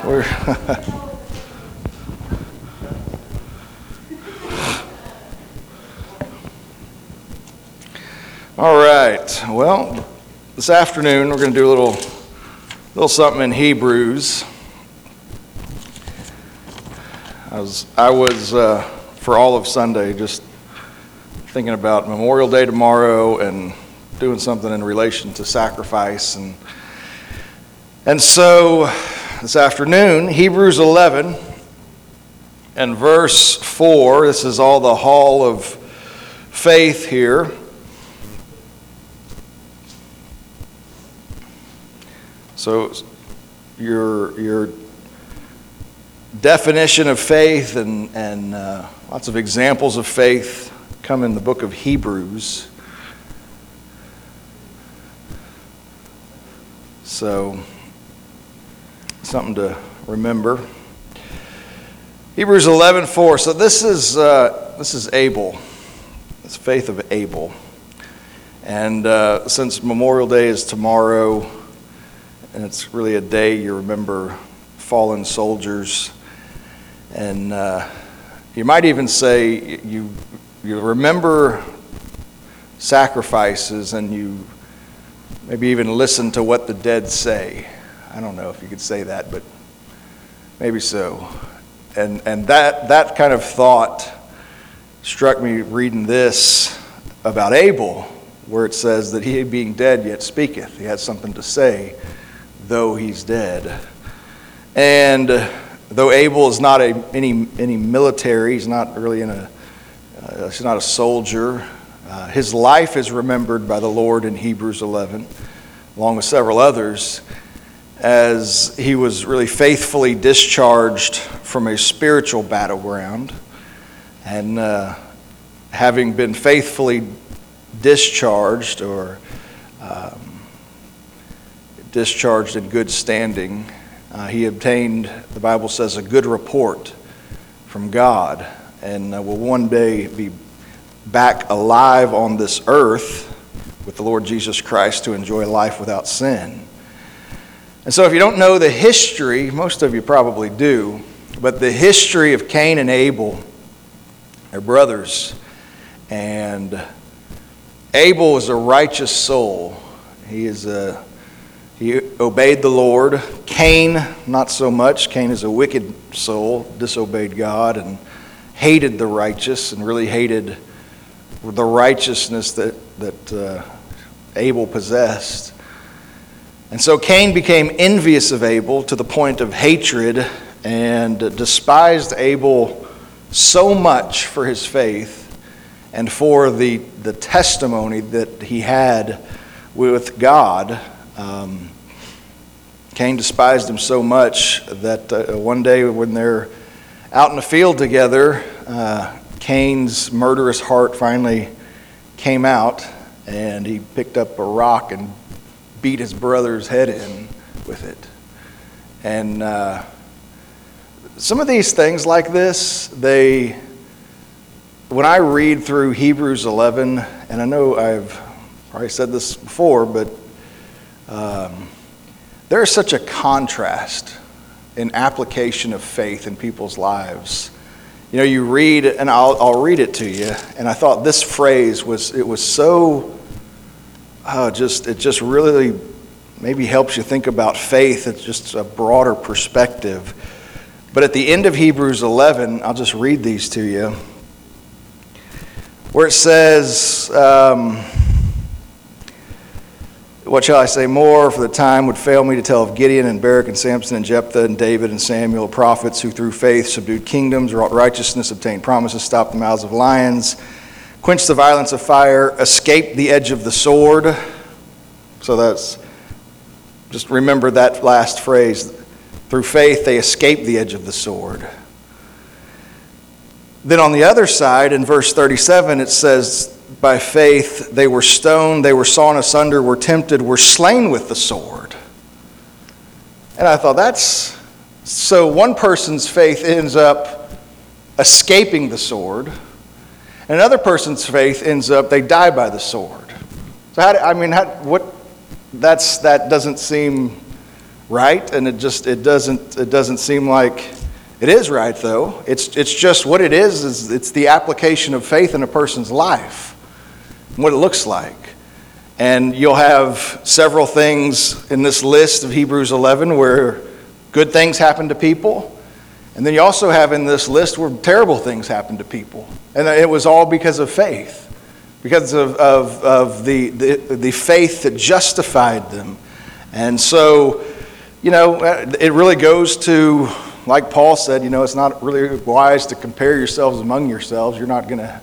We're all right. Well, this afternoon we're going to do a little something in Hebrews. I was for all of Sunday just thinking about Memorial Day tomorrow and doing something in relation to sacrifice, and so this afternoon, Hebrews 11 and verse 4. This is all the hall of faith here. So your definition of faith and lots of examples of faith come in the book of Hebrews. So something to remember. Hebrews 11:4. So this is Abel. It's faith of Abel. And since Memorial Day is tomorrow, and it's really a day you remember fallen soldiers, and you might even say you remember sacrifices, and you maybe even listen to what the dead say. I don't know if you could say that, but maybe so. And that kind of thought struck me reading this about Abel, where it says that he, being dead, yet speaketh. He has something to say, though he's dead. And though Abel is not any military, he's not really he's not a soldier. His life is remembered by the Lord in Hebrews 11, along with several others, as he was really faithfully discharged from a spiritual battleground. And having been faithfully discharged, or discharged in good standing, he obtained, the Bible says, a good report from God, and will one day be back alive on this earth with the Lord Jesus Christ to enjoy life without sin. And so if you don't know the history, most of you probably do, but the history of Cain and Abel, they're brothers, and Abel is a righteous soul. He obeyed the Lord. Cain, not so much. Cain is a wicked soul, disobeyed God and hated the righteous, and really hated the righteousness that Abel possessed. And so Cain became envious of Abel to the point of hatred, and despised Abel so much for his faith and for the testimony that he had with God. Cain despised him so much that one day when they're out in the field together, Cain's murderous heart finally came out, and he picked up a rock and beat his brother's head in with it. And some of these things like this, when I read through Hebrews 11, and I know I've probably said this before, but there is such a contrast in application of faith in people's lives. You know, you read, and I'll read it to you, and I thought this phrase was so, it just really maybe helps you think about faith. It's just a broader perspective. But at the end of Hebrews 11, I'll just read these to you, where it says, what shall I say more? For the time would fail me to tell of Gideon and Barak and Samson and Jephthah and David and Samuel, prophets who through faith subdued kingdoms, wrought righteousness, obtained promises, stopped the mouths of lions, quenched the violence of fire, escaped the edge of the sword. So just remember that last phrase. Through faith they escaped the edge of the sword. Then on the other side, in verse 37, it says, by faith they were stoned, they were sawn asunder, were tempted, were slain with the sword. And I thought, so one person's faith ends up escaping the sword, and another person's faith ends up, they die by the sword. So that doesn't seem right, and it doesn't seem like it is right, though. It's just what it is it's the application of faith in a person's life, and what it looks like. And you'll have several things in this list of Hebrews 11 where good things happen to people, and then you also have in this list where terrible things happen to people. And it was all because of faith, because of the faith that justified them. And so, it really goes to, like Paul said, it's not really wise to compare yourselves among yourselves. You're not going to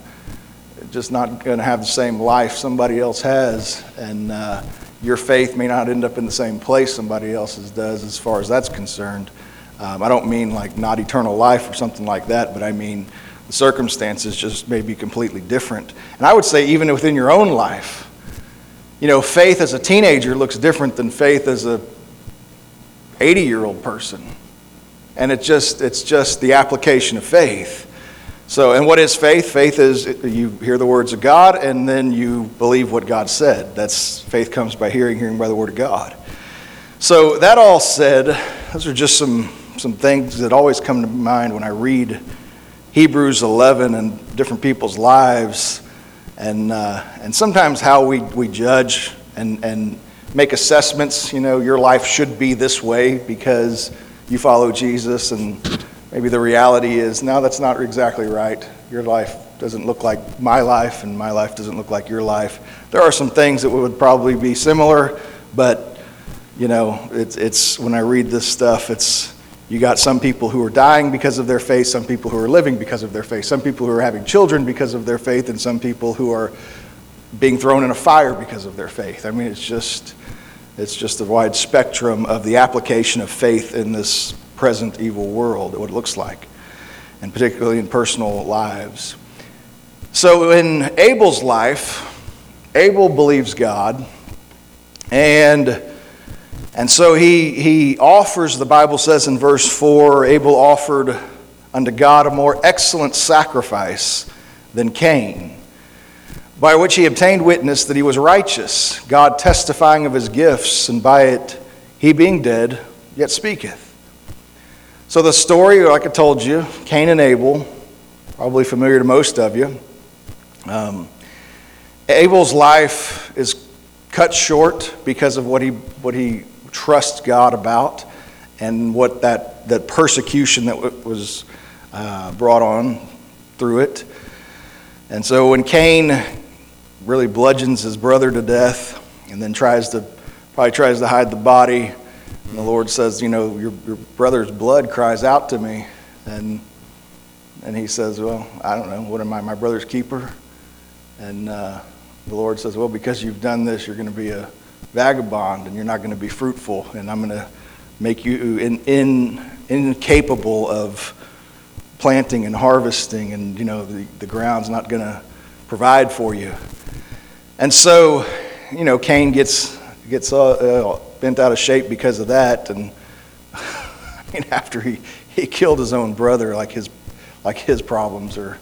have the same life somebody else has, and your faith may not end up in the same place somebody else's does as far as that's concerned. I don't mean like not eternal life or something like that, but I mean the circumstances just may be completely different. And I would say even within your own life, faith as a teenager looks different than faith as a 80-year-old person. And it's just the application of faith. So, and what is faith? Faith is you hear the words of God and then you believe what God said. Faith comes by hearing by the word of God. So that all said, those are just some things that always come to mind when I read Hebrews 11 and different people's lives, and sometimes how we judge and make assessments. Your life should be this way because you follow Jesus, and maybe the reality is, no, that's not exactly right. Your life doesn't look like my life, and my life doesn't look like your life. There are some things that would probably be similar, but it's when I read this stuff, you got some people who are dying because of their faith, some people who are living because of their faith, some people who are having children because of their faith, and some people who are being thrown in a fire because of their faith. I mean, it's just a wide spectrum of the application of faith in this present evil world, what it looks like, and particularly in personal lives. So in Abel's life, Abel believes God, and so he offers, the Bible says in verse 4, Abel offered unto God a more excellent sacrifice than Cain, by which he obtained witness that he was righteous, God testifying of his gifts, and by it he being dead yet speaketh. So the story, like I told you, Cain and Abel, probably familiar to most of you. Abel's life is cut short because of what he trusts God about, and what that persecution that was brought on through it. And so when Cain really bludgeons his brother to death, and then tries to hide the body, and the Lord says, your brother's blood cries out to me, and he says, well, I don't know, what am I, my brother's keeper? And the Lord says, well, because you've done this, you're going to be a vagabond, and you're not going to be fruitful, and I'm going to make you incapable of planting and harvesting, and the ground's not going to provide for you. And so, Cain gets bent out of shape because of that, and after he killed his own brother, like his problems are,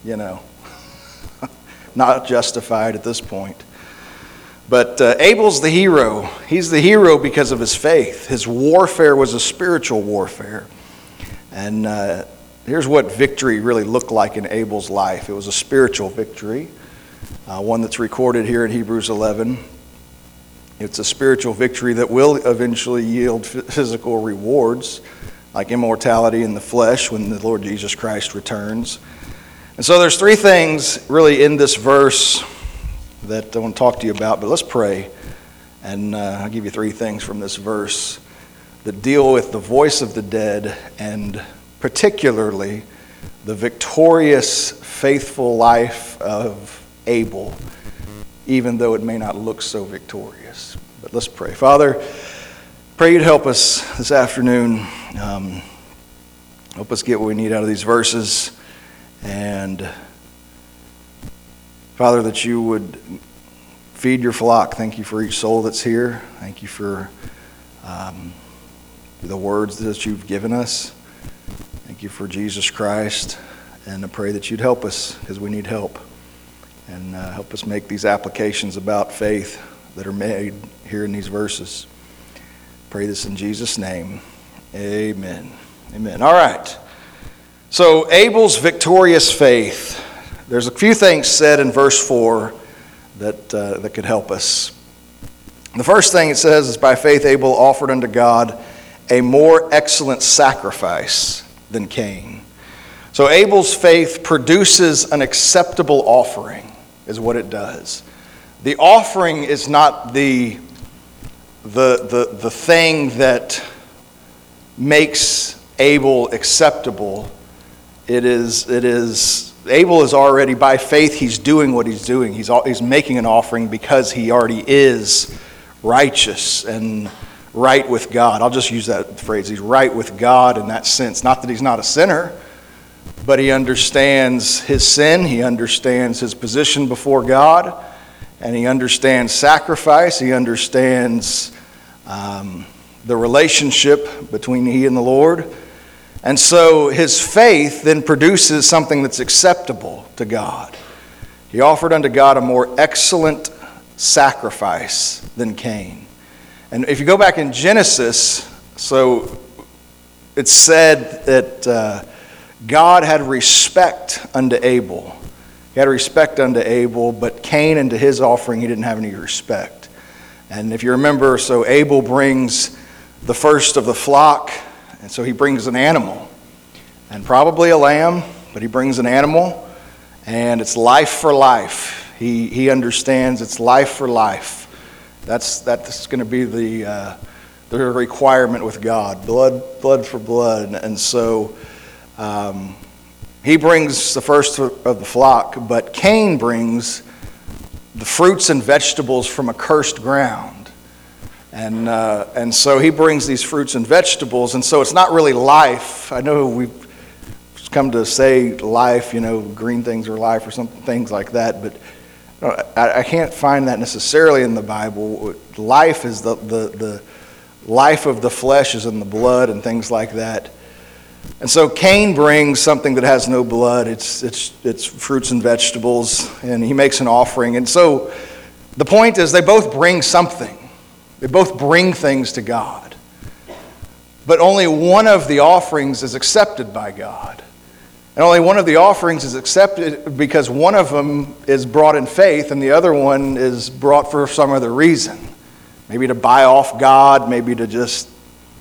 not justified at this point. But Abel's the hero. He's the hero because of his faith. His warfare was a spiritual warfare. And here's what victory really looked like in Abel's life. It was a spiritual victory, one that's recorded here in Hebrews 11. It's a spiritual victory that will eventually yield physical rewards, like immortality in the flesh when the Lord Jesus Christ returns. And so there's three things really in this verse that I want to talk to you about, but let's pray, and I'll give you three things from this verse that deal with the voice of the dead, and particularly the victorious, faithful life of Abel, even though it may not look so victorious. But let's pray. Father, pray you'd help us this afternoon, help us get what we need out of these verses, and Father, that you would feed your flock. Thank you for each soul that's here. Thank you for the words that you've given us. Thank you for Jesus Christ. And I pray that you'd help us, because we need help. And help us make these applications about faith that are made here in these verses. Pray this in Jesus' name. Amen. Amen. All right. So Abel's victorious faith. There's a few things said in verse 4 that could help us. The first thing it says is, by faith Abel offered unto God a more excellent sacrifice than Cain. So Abel's faith produces an acceptable offering, is what it does. The offering is not the thing that makes Abel acceptable. It is Abel is already, by faith, he's doing what he's doing. He's making an offering because he already is righteous and right with God. I'll just use that phrase. He's right with God in that sense. Not that he's not a sinner, but he understands his sin. He understands his position before God, and he understands sacrifice. He understands the relationship between he and the Lord. And so his faith then produces something that's acceptable to God. He offered unto God a more excellent sacrifice than Cain. And if you go back in Genesis, so it's said that God had respect unto Abel. He had respect unto Abel, but Cain, unto his offering, he didn't have any respect. And if you remember, so Abel brings the first of the flock, and so he brings an animal, and probably a lamb, but he brings an animal, and it's life for life. He understands it's life for life. That's going to be the requirement with God, blood for blood. And so he brings the first of the flock, but Cain brings the fruits and vegetables from a cursed ground. And so he brings these fruits and vegetables, and so it's not really life. I know we've come to say life, green things are life or something, things like that, but I can't find that necessarily in the Bible. Life is the life of the flesh is in the blood and things like that. And so Cain brings something that has no blood. It's fruits and vegetables, and he makes an offering. And so the point is, they both bring something. They both bring things to God. But only one of the offerings is accepted by God. And only one of the offerings is accepted because one of them is brought in faith and the other one is brought for some other reason. Maybe to buy off God, maybe to just,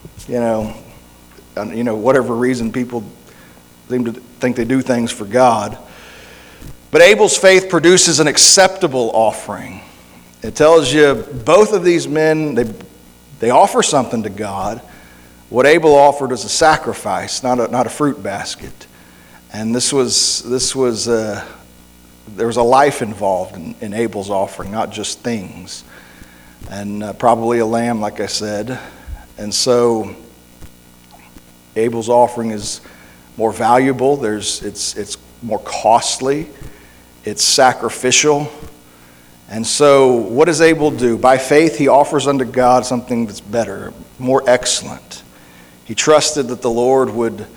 whatever reason people seem to think they do things for God. But Abel's faith produces an acceptable offering. It tells you both of these men, they offer something to God. What Abel offered was a sacrifice, not a fruit basket. And there was a life involved in Abel's offering, not just things. And probably a lamb, like I said. And so Abel's offering is more valuable. It's more costly. It's sacrificial. And so what does Abel do? By faith, he offers unto God something that's better, more excellent. He trusted that the Lord would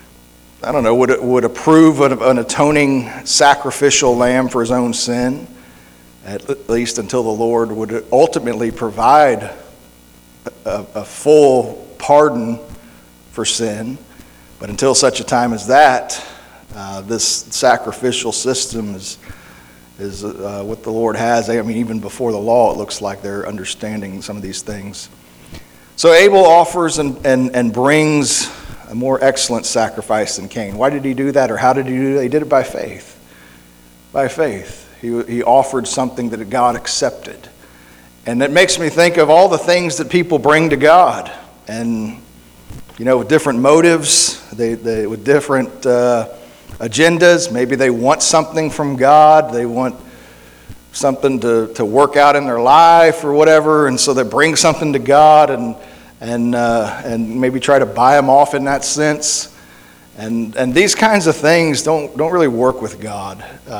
approve of an atoning sacrificial lamb for his own sin, at least until the Lord would ultimately provide a full pardon for sin. But until such a time as that, this sacrificial system is what the Lord has. I mean, even before the law, it looks like they're understanding some of these things. So Abel offers and brings a more excellent sacrifice than Cain. Why did he do that, or how did he do that? He did it by faith. By faith. He offered something that God accepted. And that makes me think of all the things that people bring to God. And, with different motives, they with different agendas. Maybe they want something from God. They want something to work out in their life or whatever. And so they bring something to God and maybe try to buy him off in that sense. And these kinds of things don't really work with God.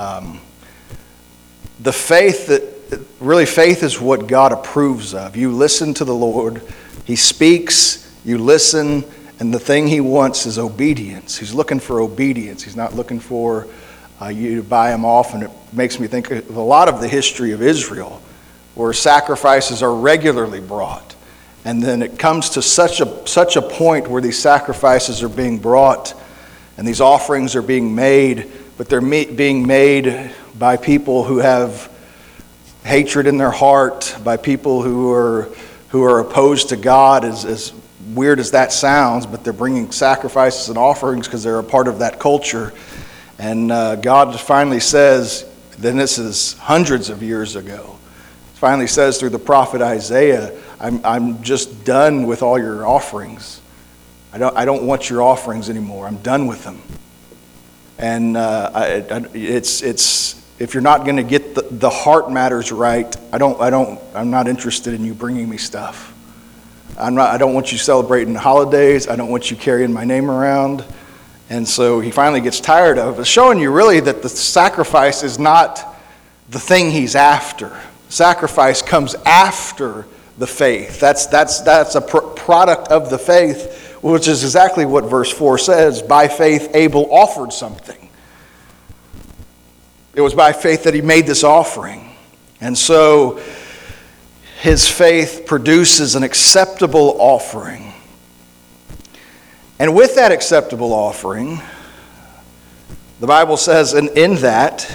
The faith faith is what God approves of. You listen to the Lord. He speaks, you listen, and the thing he wants is obedience. He's looking for obedience. He's not looking for you to buy him off. And it makes me think of a lot of the history of Israel, where sacrifices are regularly brought. And then it comes to such a point where these sacrifices are being brought and these offerings are being made, but they're being made by people who have hatred in their heart, by people who are opposed to God, as weird as that sounds, but they're bringing sacrifices and offerings because they're a part of that culture. And God finally says, then this is hundreds of years ago, finally says through the prophet Isaiah, I'm just done with all your offerings. I don't want your offerings anymore. I'm done with them. And it's if you're not going to get the heart matters right, I'm not interested in you bringing me stuff. I don't want you celebrating the holidays. I don't want you carrying my name around. And so he finally gets tired of it, showing you really that the sacrifice is not the thing he's after. Sacrifice comes after the faith. That's a product of the faith, which is exactly what verse 4 says. By faith, Abel offered something. It was by faith that he made this offering. And so his faith produces an acceptable offering. And with that acceptable offering, the Bible says, and in that,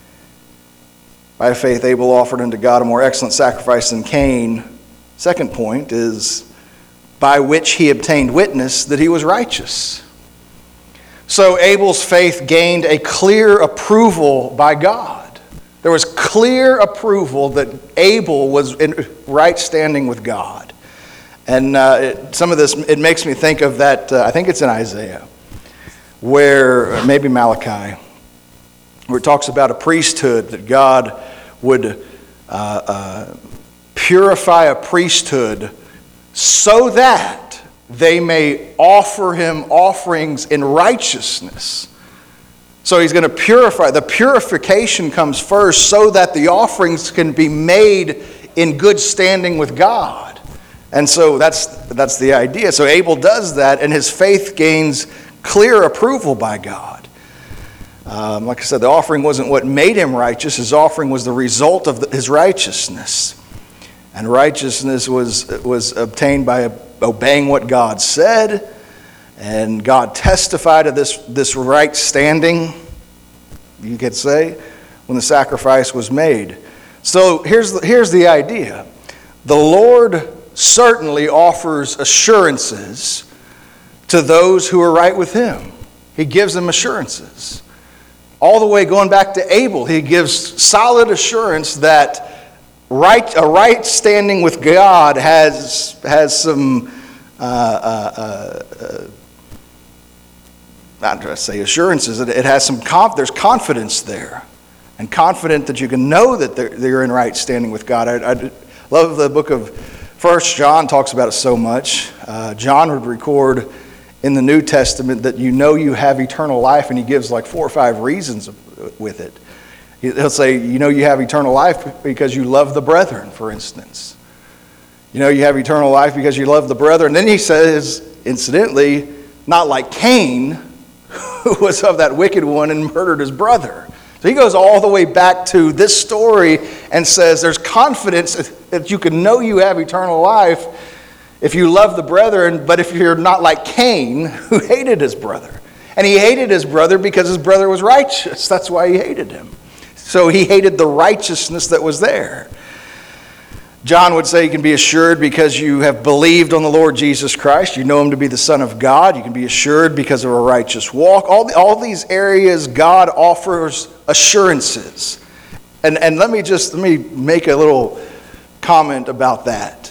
by faith Abel offered unto God a more excellent sacrifice than Cain. Second point is, by which he obtained witness that he was righteous. So Abel's faith gained a clear approval by God. There was clear approval that Abel was in right standing with God. And some of this, it makes me think of that, I think it's in Isaiah, where, maybe Malachi, where it talks about a priesthood, that God would purify a priesthood so that they may offer him offerings in righteousness. So he's going to purify. The purification comes first so that the offerings can be made in good standing with God. And so that's the idea. So Abel does that, and his faith gains clear approval by God. Like I said, the offering wasn't what made him righteous. His offering was the result of his righteousness. And righteousness was obtained by obeying what God said. And God testified of this right standing, you could say, when the sacrifice was made. So here's the idea. The Lord certainly offers assurances to those who are right with him. He gives them assurances. All the way going back to Abel, he gives solid assurance that a right standing with God has some, not to say assurances, it has some, there's confidence there. And confident that you can know that they're in right standing with God. I love the book of 1 John talks about it so much. John would record in the New Testament that you know you have eternal life, and he gives like 4 or 5 reasons with it. He'll say, you know you have eternal life because you love the brethren, for instance. You know you have eternal life because you love the brethren. And then he says, incidentally, not like Cain, who was of that wicked one and murdered his brother. So he goes all the way back to this story and says there's confidence that you can know you have eternal life if you love the brethren, but if you're not like Cain, who hated his brother. And he hated his brother because his brother was righteous. That's why he hated him. So he hated the righteousness that was there. John would say you can be assured because you have believed on the Lord Jesus Christ. You know him to be the Son of God. You can be assured because of a righteous walk. All these areas God offers assurances. And let me make a little comment about that.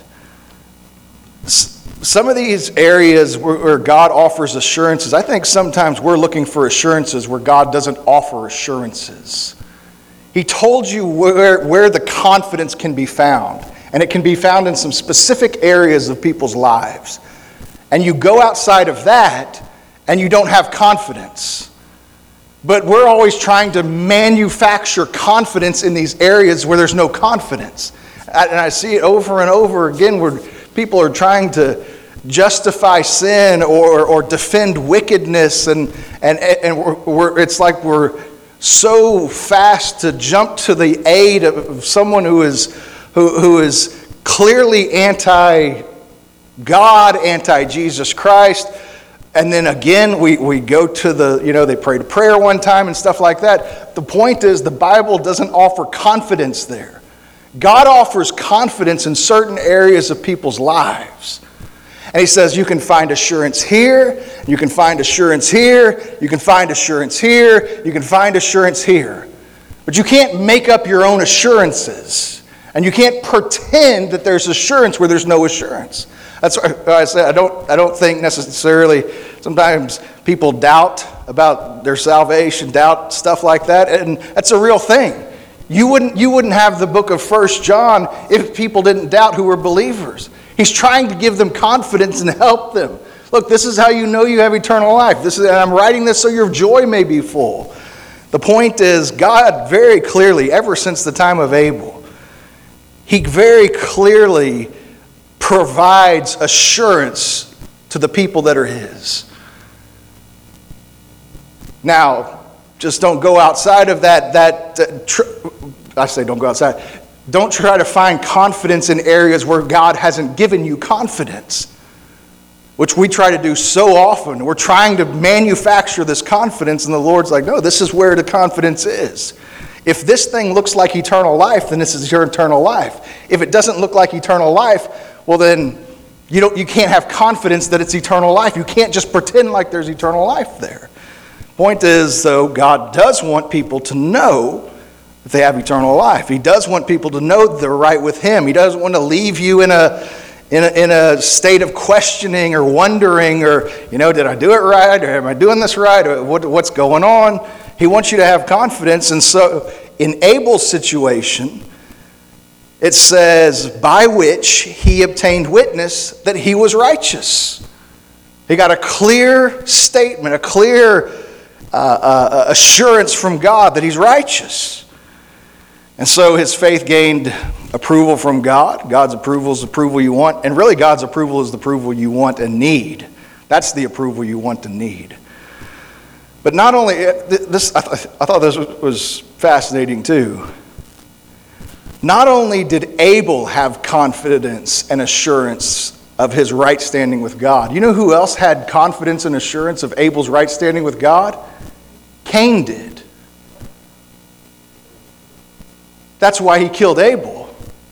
Some of these areas where God offers assurances, I think sometimes we're looking for assurances where God doesn't offer assurances. He told you where the confidence can be found. And it can be found in some specific areas of people's lives. And you go outside of that, and you don't have confidence. But we're always trying to manufacture confidence in these areas where there's no confidence. And I see it over and over again where people are trying to justify sin or defend wickedness. And it's like we're so fast to jump to the aid of someone who is clearly God, anti-Jesus Christ. And then again, we go to they prayed a prayer one time and stuff like that. The point is, the Bible doesn't offer confidence there. God offers confidence in certain areas of people's lives. And he says, you can find assurance here, you can find assurance here, you can find assurance here, you can find assurance here. But you can't make up your own assurances. And you can't pretend that there's assurance where there's no assurance. That's why I say I don't think necessarily, sometimes people doubt about their salvation, doubt stuff like that, and that's a real thing. You wouldn't have the book of 1 John if people didn't doubt who were believers. He's trying to give them confidence and help them. Look, this is how you know you have eternal life. And I'm writing this so your joy may be full. The point is, God very clearly, ever since the time of Abel, He very clearly provides assurance to the people that are His. Now, just don't go outside of I say don't go outside. Don't try to find confidence in areas where God hasn't given you confidence, which we try to do so often. We're trying to manufacture this confidence, and the Lord's like, no, this is where the confidence is. If this thing looks like eternal life, then this is your eternal life. If it doesn't look like eternal life, well then you can't have confidence that it's eternal life. You can't just pretend like there's eternal life there. Point is, though, God does want people to know that they have eternal life. He does want people to know that they're right with Him. He doesn't want to leave you in a state of questioning or wondering or, did I do it right? Or am I doing this right? Or what's going on? He wants you to have confidence. And so in Abel's situation, it says, by which he obtained witness that he was righteous. He got a clear statement, a clear assurance from God that he's righteous. And so his faith gained approval from God. God's approval is the approval you want. And really, God's approval is the approval you want and need. That's the approval you want and need. But not only this, I thought this was fascinating too. Not only did Abel have confidence and assurance of his right standing with God. You know who else had confidence and assurance of Abel's right standing with God? Cain did. That's why he killed Abel.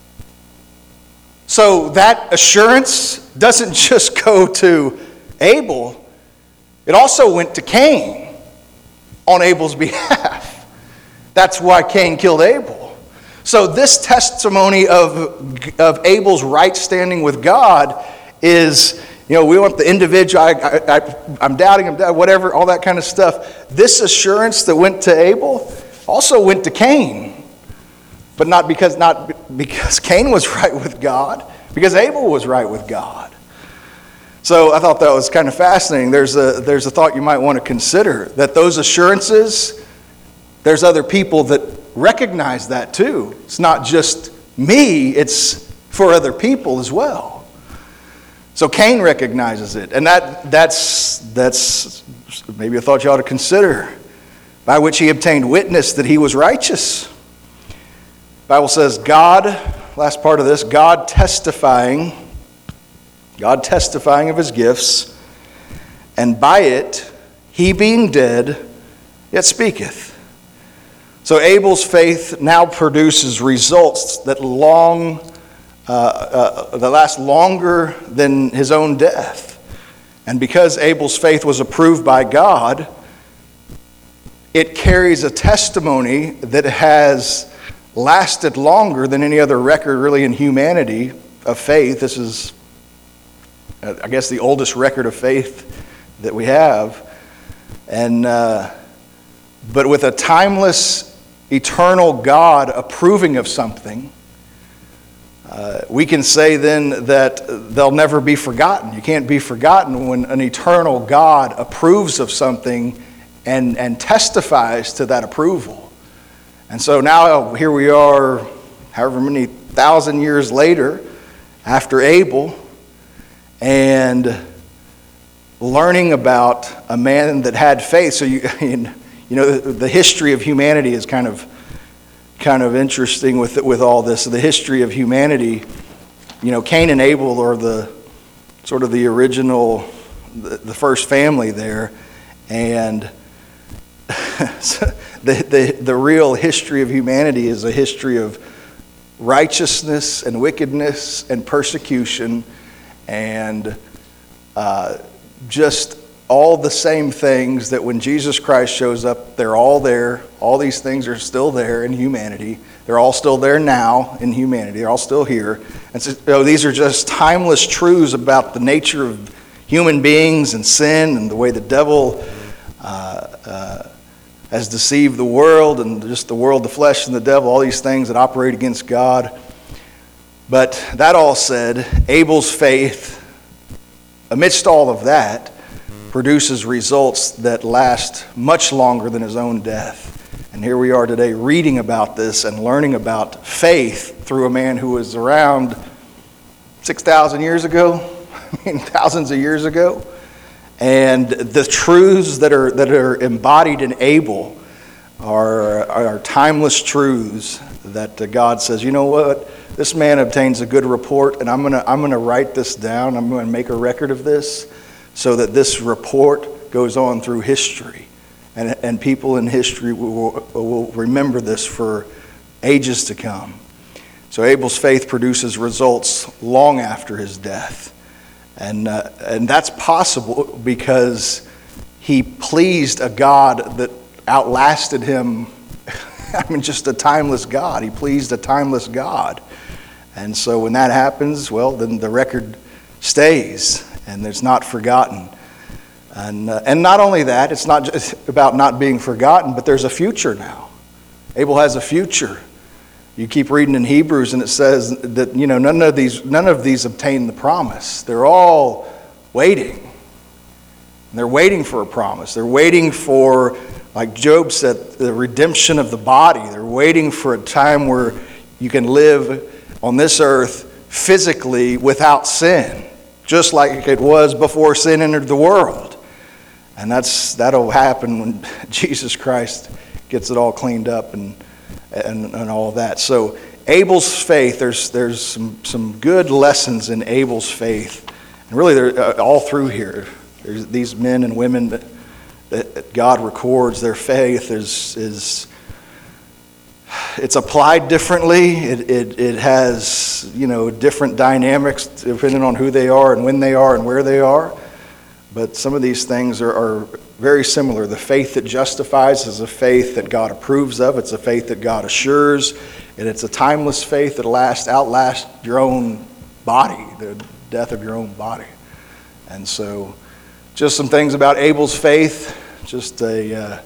So that assurance doesn't just go to Abel. It also went to Cain on Abel's behalf. That's why Cain killed Abel. So this testimony of Abel's right standing with God is, we want the individual, I'm doubting him, whatever, all that kind of stuff. This assurance that went to Abel also went to Cain. But not because Cain was right with God, because Abel was right with God. So I thought that was kind of fascinating. There's a thought you might want to consider, that those assurances, there's other people that recognize that too. It's not just me, it's for other people as well. So Cain recognizes it, and that's maybe a thought you ought to consider, by which he obtained witness that he was righteous. The Bible says God, last part of this, God testifying of his gifts, and by it, he being dead, yet speaketh. So Abel's faith now produces results that last longer than his own death. And because Abel's faith was approved by God, it carries a testimony that has lasted longer than any other record really in humanity of faith. This is, I guess, the oldest record of faith that we have. And but with a timeless, eternal God approving of something, we can say then that they'll never be forgotten. You can't be forgotten when an eternal God approves of something and testifies to that approval. And so now here we are, however many thousand years later, after Abel, and learning about a man that had faith. So the history of humanity is kind of interesting with all this. The history of humanity, Cain and Abel are the sort of the original, the first family there. And the real history of humanity is a history of righteousness and wickedness and persecution and just all the same things that when Jesus Christ shows up, they're all there. All these things are still there in humanity. They're all still there now in humanity. They're all still here. And so, these are just timeless truths about the nature of human beings and sin and the way the devil has deceived the world and just the world, the flesh, and the devil, all these things that operate against God. But that all said, Abel's faith, amidst all of that, produces results that last much longer than his own death. And here we are today reading about this and learning about faith through a man who was around 6,000 years ago, thousands of years ago. And the truths that are embodied in Abel are timeless truths that God says, you know what? This man obtains a good report, and I'm gonna write this down. I'm gonna make a record of this so that this report goes on through history. And people in history will remember this for ages to come. So Abel's faith produces results long after his death. And that's possible because he pleased a God that outlasted him. Just a timeless God. He pleased a timeless God. And so when that happens, well, then the record stays and it's not forgotten. And not only that, it's not just about not being forgotten, but there's a future now. Abel has a future. You keep reading in Hebrews and it says that, none of these obtain the promise. They're all waiting. And they're waiting for a promise. They're waiting for, like Job said, the redemption of the body. They're waiting for a time where you can live on this earth physically without sin, just like it was before sin entered the world. And that'll happen when Jesus Christ gets it all cleaned up and all of that. So Abel's faith, there's some good lessons in Abel's faith. And really they're all through here. There's these men and women that God records. Their faith is it's applied differently. It has, different dynamics depending on who they are and when they are and where they are. But some of these things are very similar. The faith that justifies is a faith that God approves of. It's a faith that God assures. And it's a timeless faith that outlasts your own body, the death of your own body. And so just some things about Abel's faith. Just a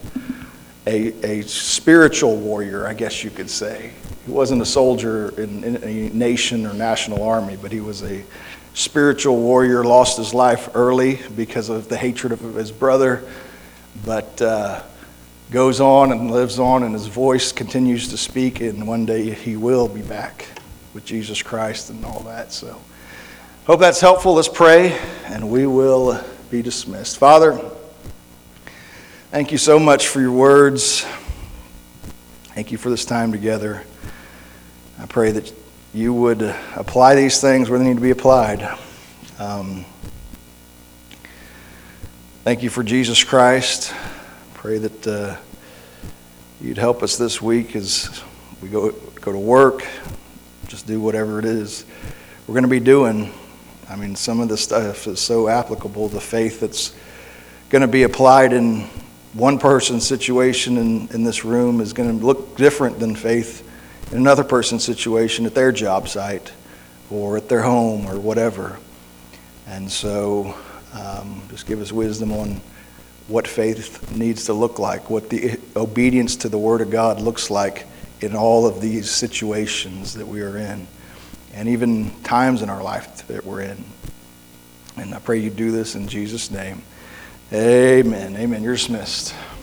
spiritual warrior, I guess you could say. He wasn't a soldier in a nation or national army, but he was a spiritual warrior, lost his life early because of the hatred of his brother, but goes on and lives on, and his voice continues to speak, and one day he will be back with Jesus Christ and all that. So hope that's helpful. Let's pray, and we will be dismissed. Father, thank you so much for your words. Thank you for this time together. I pray that you would apply these things where they need to be applied. Thank you for Jesus Christ. Pray that you'd help us this week as we go to work, just do whatever it is we're going to be doing. Some of this stuff is so applicable. The faith that's going to be applied in one person's situation in this room is going to look different than faith in another person's situation at their job site or at their home or whatever. And so just give us wisdom on what faith needs to look like, what the obedience to the Word of God looks like in all of these situations that we are in, and even times in our life that we're in. And I pray you do this in Jesus' name. Amen. Amen. You're dismissed.